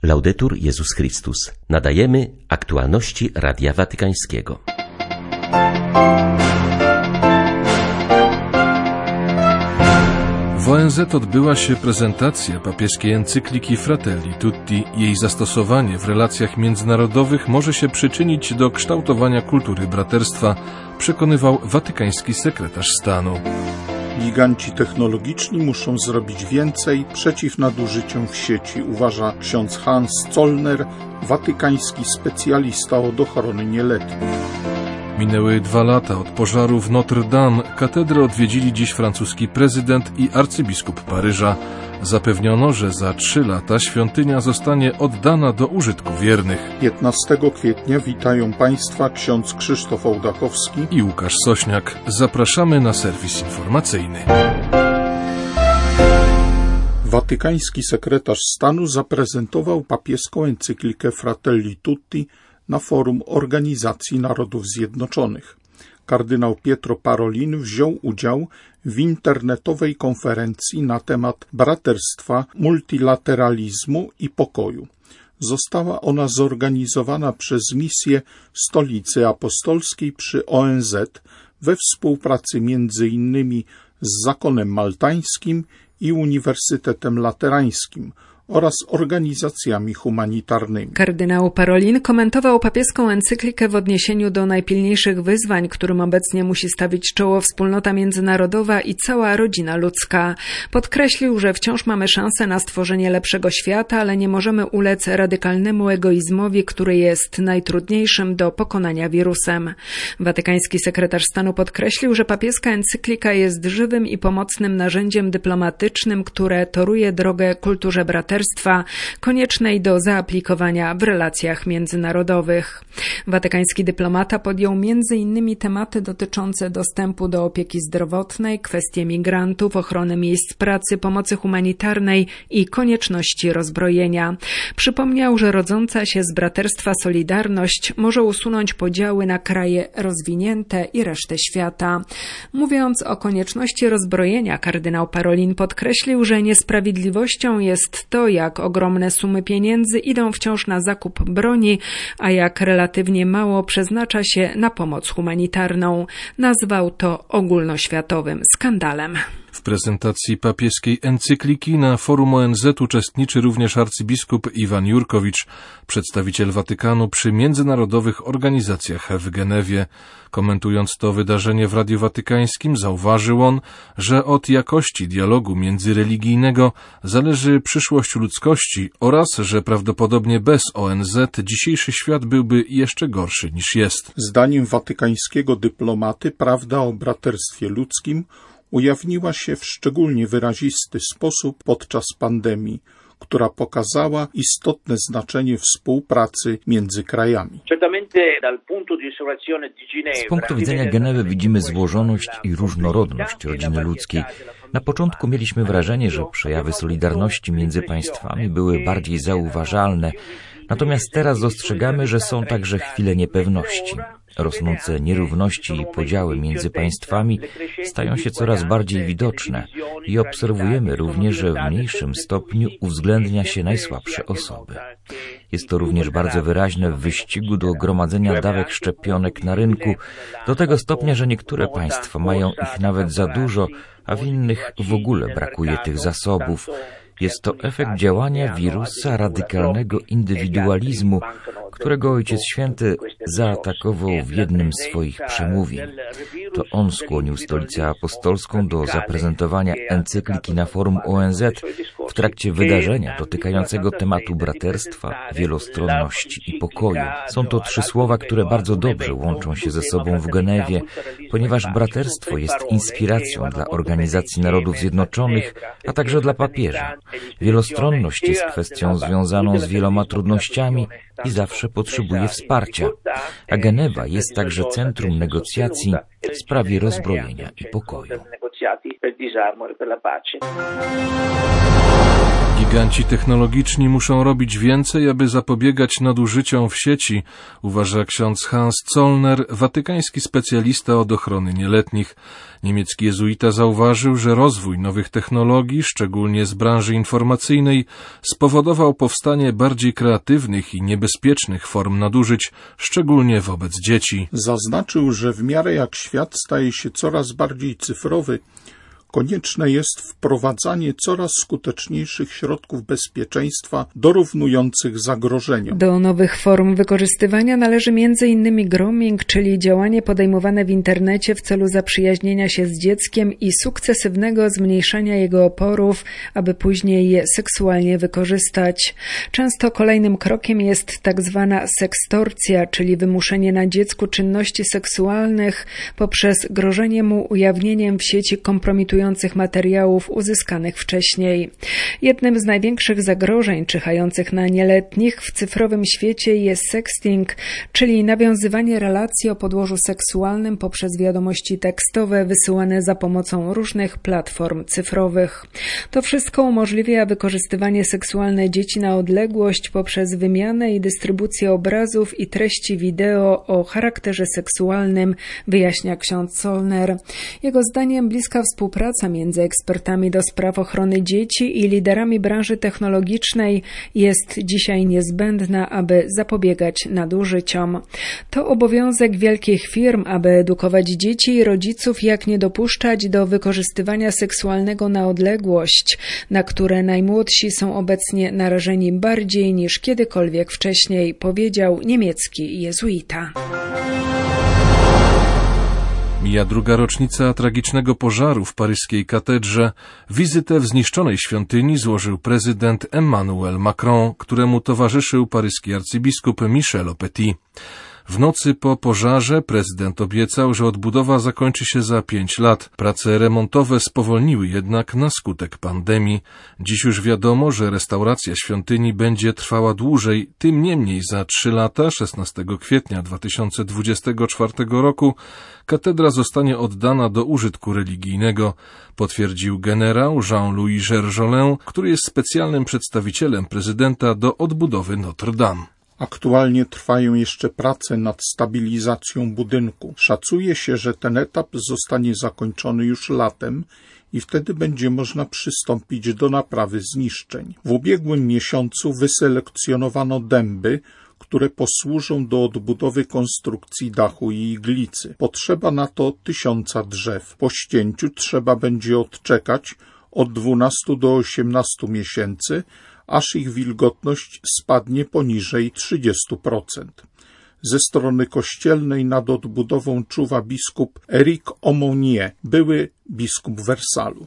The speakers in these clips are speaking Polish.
Laudetur Jezus Chrystus. Nadajemy aktualności Radia Watykańskiego. W ONZ odbyła się prezentacja papieskiej encykliki Fratelli Tutti. Jej zastosowanie w relacjach międzynarodowych może się przyczynić do kształtowania kultury braterstwa, przekonywał watykański sekretarz stanu. Giganci technologiczni muszą zrobić więcej przeciw nadużyciom w sieci, uważa ksiądz Hans Zollner, watykański specjalista od ochrony nieletnich. Minęły 2 lata od pożaru w Notre Dame. Katedrę odwiedzili dziś francuski prezydent i arcybiskup Paryża. Zapewniono, że za 3 lata świątynia zostanie oddana do użytku wiernych. 15 kwietnia witają Państwa ksiądz Krzysztof Ołdakowski i Łukasz Sośniak. Zapraszamy na serwis informacyjny. Watykański sekretarz stanu zaprezentował papieską encyklikę Fratelli Tutti na forum Organizacji Narodów Zjednoczonych. Kardynał Pietro Parolin wziął udział w internetowej konferencji na temat braterstwa, multilateralizmu i pokoju. Została ona zorganizowana przez misję Stolicy Apostolskiej przy ONZ we współpracy m.in. z Zakonem Maltańskim i Uniwersytetem Laterańskim oraz organizacjami humanitarnymi. Kardynał Parolin komentował papieską encyklikę w odniesieniu do najpilniejszych wyzwań, którym obecnie musi stawić czoło wspólnota międzynarodowa i cała rodzina ludzka. Podkreślił, że wciąż mamy szansę na stworzenie lepszego świata, ale nie możemy ulec radykalnemu egoizmowi, który jest najtrudniejszym do pokonania wirusem. Watykański sekretarz stanu podkreślił, że papieska encyklika jest żywym i pomocnym narzędziem dyplomatycznym, które toruje drogę kulturze braterstwa, koniecznej do zaaplikowania w relacjach międzynarodowych. Watykański dyplomata podjął m.in. tematy dotyczące dostępu do opieki zdrowotnej, kwestie migrantów, ochrony miejsc pracy, pomocy humanitarnej i konieczności rozbrojenia. Przypomniał, że rodząca się z braterstwa solidarność może usunąć podziały na kraje rozwinięte i resztę świata. Mówiąc o konieczności rozbrojenia, kardynał Parolin podkreślił, że niesprawiedliwością jest to, jak ogromne sumy pieniędzy idą wciąż na zakup broni, a jak relatywnie mało przeznacza się na pomoc humanitarną. Nazwał to ogólnoświatowym skandalem. W prezentacji papieskiej encykliki na forum ONZ uczestniczy również arcybiskup Iwan Jurkowicz, przedstawiciel Watykanu przy międzynarodowych organizacjach w Genewie. Komentując to wydarzenie w Radiu Watykańskim, zauważył on, że od jakości dialogu międzyreligijnego zależy przyszłość ludzkości oraz, że prawdopodobnie bez ONZ dzisiejszy świat byłby jeszcze gorszy niż jest. Zdaniem watykańskiego dyplomaty prawda o braterstwie ludzkim ujawniła się w szczególnie wyrazisty sposób podczas pandemii, która pokazała istotne znaczenie współpracy między krajami. Z punktu widzenia Genewy widzimy złożoność i różnorodność rodziny ludzkiej. Na początku mieliśmy wrażenie, że przejawy solidarności między państwami były bardziej zauważalne, natomiast teraz dostrzegamy, że są także chwile niepewności. Rosnące nierówności i podziały między państwami stają się coraz bardziej widoczne i obserwujemy również, że w mniejszym stopniu uwzględnia się najsłabsze osoby. Jest to również bardzo wyraźne w wyścigu do gromadzenia dawek szczepionek na rynku, do tego stopnia, że niektóre państwa mają ich nawet za dużo, a w innych w ogóle brakuje tych zasobów. Jest to efekt działania wirusa radykalnego indywidualizmu, którego Ojciec Święty zaatakował w jednym z swoich przemówień. To on skłonił Stolicę Apostolską do zaprezentowania encykliki na forum ONZ w trakcie wydarzenia dotykającego tematu braterstwa, wielostronności i pokoju. Są to 3 słowa, które bardzo dobrze łączą się ze sobą w Genewie, ponieważ braterstwo jest inspiracją dla Organizacji Narodów Zjednoczonych, a także dla papieża. Wielostronność jest kwestią związaną z wieloma trudnościami i zawsze potrzebuje wsparcia, a Genewa jest także centrum negocjacji w sprawie rozbrojenia i pokoju. Giganci technologiczni muszą robić więcej, aby zapobiegać nadużyciom w sieci, uważa ksiądz Hans Zollner, watykański specjalista od ochrony nieletnich. Niemiecki jezuita zauważył, że rozwój nowych technologii, szczególnie z branży informacyjnej, spowodował powstanie bardziej kreatywnych i niebezpiecznych form nadużyć, szczególnie wobec dzieci. Zaznaczył, że w miarę jak świat staje się coraz bardziej cyfrowy, konieczne jest wprowadzanie coraz skuteczniejszych środków bezpieczeństwa dorównujących zagrożeniom. Do nowych form wykorzystywania należy m.in. grooming, czyli działanie podejmowane w internecie w celu zaprzyjaźnienia się z dzieckiem i sukcesywnego zmniejszania jego oporów, aby później je seksualnie wykorzystać. Często kolejnym krokiem jest tak zwana sekstorcja, czyli wymuszenie na dziecku czynności seksualnych poprzez grożenie mu ujawnieniem w sieci kompromitujących materiałów uzyskanych wcześniej. Jednym z największych zagrożeń czyhających na nieletnich w cyfrowym świecie jest sexting, czyli nawiązywanie relacji o podłożu seksualnym poprzez wiadomości tekstowe wysyłane za pomocą różnych platform cyfrowych. To wszystko umożliwia wykorzystywanie seksualne dzieci na odległość poprzez wymianę i dystrybucję obrazów i treści wideo o charakterze seksualnym, wyjaśnia ksiądz Zollner. Jego zdaniem bliska współpraca między ekspertami do spraw ochrony dzieci i liderami branży technologicznej jest dzisiaj niezbędna, aby zapobiegać nadużyciom. To obowiązek wielkich firm, aby edukować dzieci i rodziców, jak nie dopuszczać do wykorzystywania seksualnego na odległość, na które najmłodsi są obecnie narażeni bardziej niż kiedykolwiek wcześniej, powiedział niemiecki jezuita. Mija druga rocznica tragicznego pożaru w paryskiej katedrze. Wizytę w zniszczonej świątyni złożył prezydent Emmanuel Macron, któremu towarzyszył paryski arcybiskup Michel Aupetit. W nocy po pożarze prezydent obiecał, że odbudowa zakończy się za 5 lat. Prace remontowe spowolniły jednak na skutek pandemii. Dziś już wiadomo, że restauracja świątyni będzie trwała dłużej. Tym niemniej za 3 lata, 16 kwietnia 2024 roku, katedra zostanie oddana do użytku religijnego, potwierdził generał Jean-Louis Georgelin, który jest specjalnym przedstawicielem prezydenta do odbudowy Notre Dame. Aktualnie trwają jeszcze prace nad stabilizacją budynku. Szacuje się, że ten etap zostanie zakończony już latem i wtedy będzie można przystąpić do naprawy zniszczeń. W ubiegłym miesiącu wyselekcjonowano dęby, które posłużą do odbudowy konstrukcji dachu i iglicy. Potrzeba na to 1000 drzew. Po ścięciu trzeba będzie odczekać od 12 do 18 miesięcy, aż ich wilgotność spadnie poniżej 30%. Ze strony kościelnej nad odbudową czuwa biskup Éric Aumonier, były biskup Wersalu.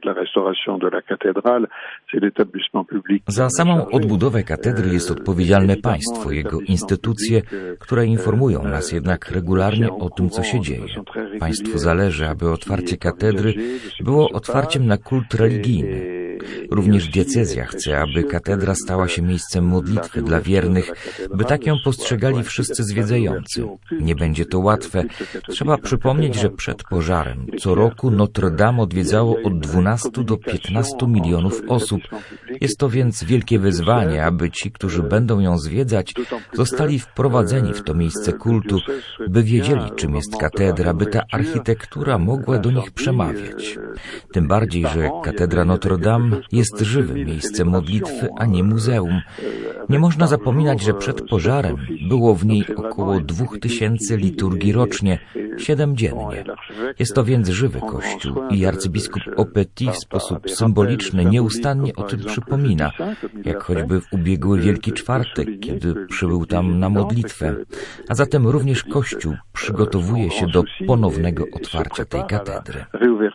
Za samą odbudowę katedry jest odpowiedzialne państwo, jego instytucje, które informują nas jednak regularnie o tym, co się dzieje. Państwu zależy, aby otwarcie katedry było otwarciem na kult religijny. Również diecezja chce, aby katedra stała się miejscem modlitwy dla wiernych, by tak ją postrzegali wszyscy zwiedzający. Nie będzie to łatwe. Trzeba przypomnieć, że przed pożarem co roku Notre Dame odwiedzało od 12 do 15 milionów osób. Jest to więc wielkie wyzwanie, aby ci, którzy będą ją zwiedzać, zostali wprowadzeni w to miejsce kultu, by wiedzieli, czym jest katedra, by ta architektura mogła do nich przemawiać. Tym bardziej, że katedra Notre Dame jest żywym miejscem modlitwy, a nie muzeum. Nie można zapominać, że przed pożarem było w niej około 2000 liturgii rocznie, 7 dziennie. Jest to więc żywy kościół i arcybiskup Aupetit w sposób symboliczny nieustannie o tym przypomina, jak choćby w ubiegły Wielki Czwartek, kiedy przybył tam na modlitwę. A zatem również Kościół przygotowuje się do ponownego otwarcia tej katedry.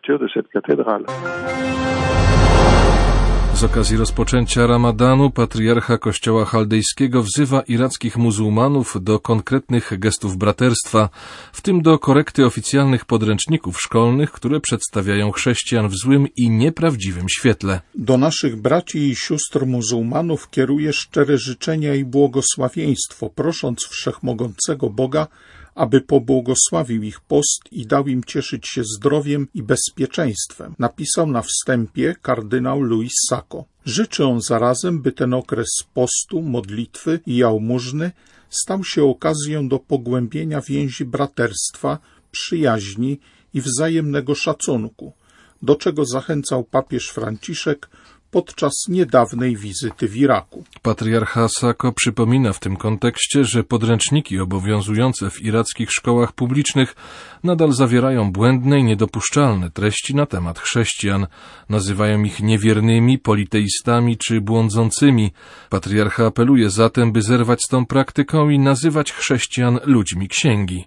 Z okazji rozpoczęcia Ramadanu patriarcha Kościoła Chaldejskiego wzywa irackich muzułmanów do konkretnych gestów braterstwa, w tym do korekty oficjalnych podręczników szkolnych, które przedstawiają chrześcijan w złym i nieprawdziwym świetle. Do naszych braci i sióstr muzułmanów kieruje szczere życzenia i błogosławieństwo, prosząc Wszechmogącego Boga, aby pobłogosławił ich post i dał im cieszyć się zdrowiem i bezpieczeństwem, napisał na wstępie kardynał Luis Sacco. Życzy on zarazem, by ten okres postu, modlitwy i jałmużny stał się okazją do pogłębienia więzi braterstwa, przyjaźni i wzajemnego szacunku, do czego zachęcał papież Franciszek podczas niedawnej wizyty w Iraku. Patriarcha Sacco przypomina w tym kontekście, że podręczniki obowiązujące w irackich szkołach publicznych nadal zawierają błędne i niedopuszczalne treści na temat chrześcijan. Nazywają ich niewiernymi, politeistami czy błądzącymi. Patriarcha apeluje zatem, by zerwać z tą praktyką i nazywać chrześcijan ludźmi księgi.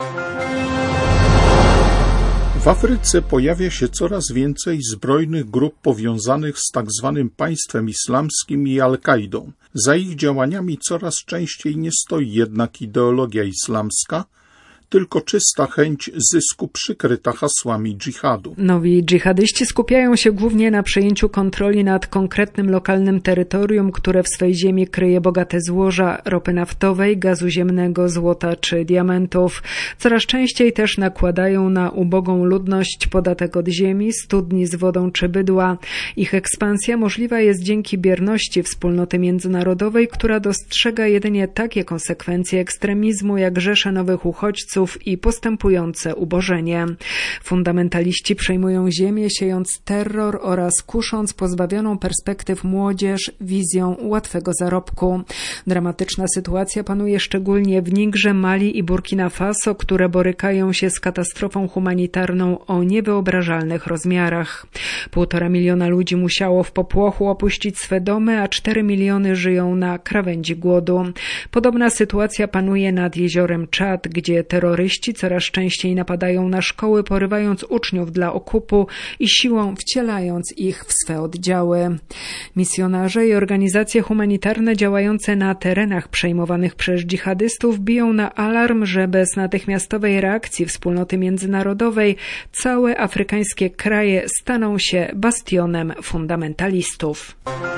W Afryce pojawia się coraz więcej zbrojnych grup powiązanych z tzw. państwem islamskim i Al-Kaidą. Za ich działaniami coraz częściej nie stoi jednak ideologia islamska, tylko czysta chęć zysku przykryta hasłami dżihadu. Nowi dżihadyści skupiają się głównie na przejęciu kontroli nad konkretnym lokalnym terytorium, które w swej ziemi kryje bogate złoża ropy naftowej, gazu ziemnego, złota czy diamentów. Coraz częściej też nakładają na ubogą ludność podatek od ziemi, studni z wodą czy bydła. Ich ekspansja możliwa jest dzięki bierności wspólnoty międzynarodowej, która dostrzega jedynie takie konsekwencje ekstremizmu jak rzesze nowych uchodźców i postępujące ubożenie. Fundamentaliści przejmują ziemię, siejąc terror oraz kusząc pozbawioną perspektyw młodzież wizją łatwego zarobku. Dramatyczna sytuacja panuje szczególnie w Nigrze, Mali i Burkina Faso, które borykają się z katastrofą humanitarną o niewyobrażalnych rozmiarach. 1,5 miliona ludzi musiało w popłochu opuścić swe domy, a 4 miliony żyją na krawędzi głodu. Podobna sytuacja panuje nad jeziorem Czad, gdzie terroryści coraz częściej napadają na szkoły, porywając uczniów dla okupu i siłą wcielając ich w swe oddziały. Misjonarze i organizacje humanitarne działające na terenach przejmowanych przez dżihadystów biją na alarm, że bez natychmiastowej reakcji wspólnoty międzynarodowej całe afrykańskie kraje staną się bastionem fundamentalistów.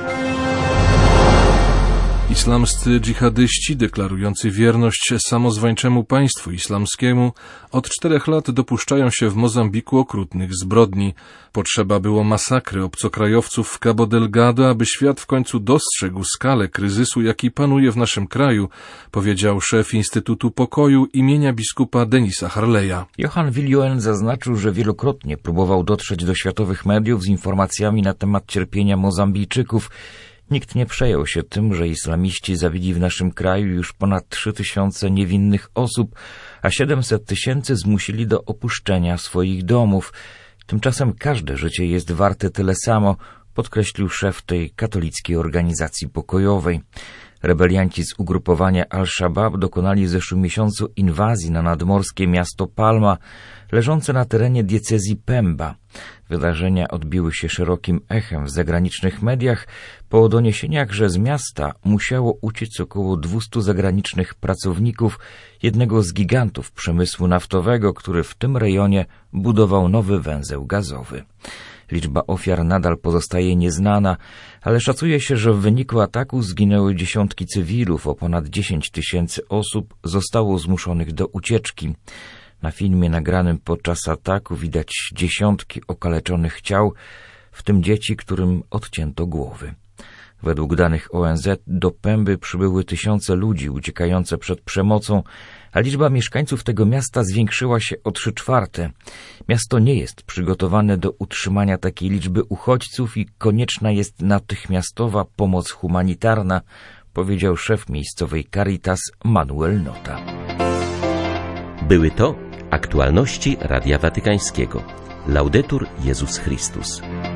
Islamscy dżihadyści deklarujący wierność samozwańczemu państwu islamskiemu od 4 lat dopuszczają się w Mozambiku okrutnych zbrodni. Potrzeba było masakry obcokrajowców w Cabo Delgado, aby świat w końcu dostrzegł skalę kryzysu, jaki panuje w naszym kraju, powiedział szef Instytutu Pokoju imienia biskupa Denisa Harleya. Johan Viljoen zaznaczył, że wielokrotnie próbował dotrzeć do światowych mediów z informacjami na temat cierpienia Mozambijczyków. Nikt nie przejął się tym, że islamiści zabili w naszym kraju już ponad 3000 niewinnych osób, a 700 000 zmusili do opuszczenia swoich domów. Tymczasem każde życie jest warte tyle samo, podkreślił szef tej katolickiej organizacji pokojowej. Rebelianci z ugrupowania Al-Shabaab dokonali w zeszłym miesiącu inwazji na nadmorskie miasto Palma, leżące na terenie diecezji Pemba. Wydarzenia odbiły się szerokim echem w zagranicznych mediach po doniesieniach, że z miasta musiało uciec około 200 zagranicznych pracowników jednego z gigantów przemysłu naftowego, który w tym rejonie budował nowy węzeł gazowy. Liczba ofiar nadal pozostaje nieznana, ale szacuje się, że w wyniku ataku zginęły dziesiątki cywilów, o ponad 10 000 osób zostało zmuszonych do ucieczki. Na filmie nagranym podczas ataku widać dziesiątki okaleczonych ciał, w tym dzieci, którym odcięto głowy. Według danych ONZ do Pemby przybyły tysiące ludzi uciekające przed przemocą, a liczba mieszkańców tego miasta zwiększyła się o 3/4. Miasto nie jest przygotowane do utrzymania takiej liczby uchodźców i konieczna jest natychmiastowa pomoc humanitarna, powiedział szef miejscowej Caritas Manuel Nota. Były to aktualności Radia Watykańskiego. Laudetur Jezus Chrystus.